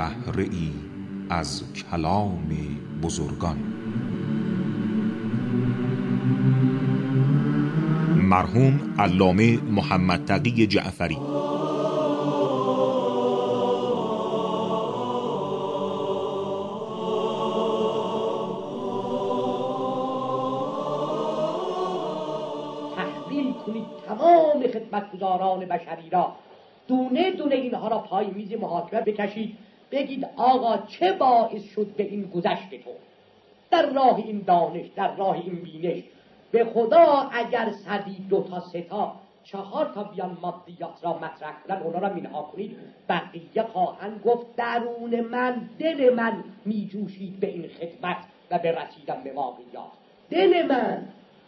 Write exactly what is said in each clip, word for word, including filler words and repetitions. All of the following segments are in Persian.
بهره ای از کلام بزرگان. مرحوم علامه محمد تقی جعفری. تحویل کنید تمام خدمتگزاران بشری را، دونه دونه اینها را پای میز محاکمه بکشید، بگید آقا چه باعث شد به این گذشت تو در راه این دانش، در راه این بینش؟ به خدا اگر صدی دو تا سه تا چهار تا بیان مادیات را مطرح کنن، اونا را منها کنید، بقیه خواهند گفت درون من، دل من میجوشید به این خدمت و به رسیدن به واقعیات. دل من.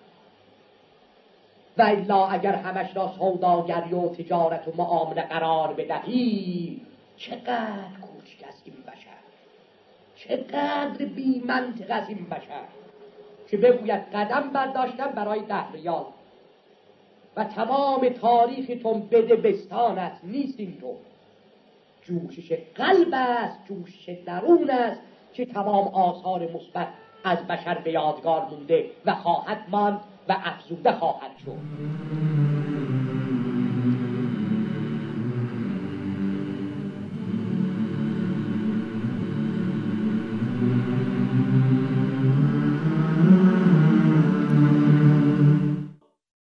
و الا اگر همش را سوداگری و تجارت و معامله قرار بدهی، چقدر کوچک است این بشر، چقدر بی منطق است این بشر که بگوید قدم برداشتم برای ده ریال و تمام تاریختون بده بستان است. نیست اینطور. جوشش قلب است، جوشش درون است که تمام آثار مثبت از بشر به یادگار مونده و خواهد ماند و افزوده خواهد شد.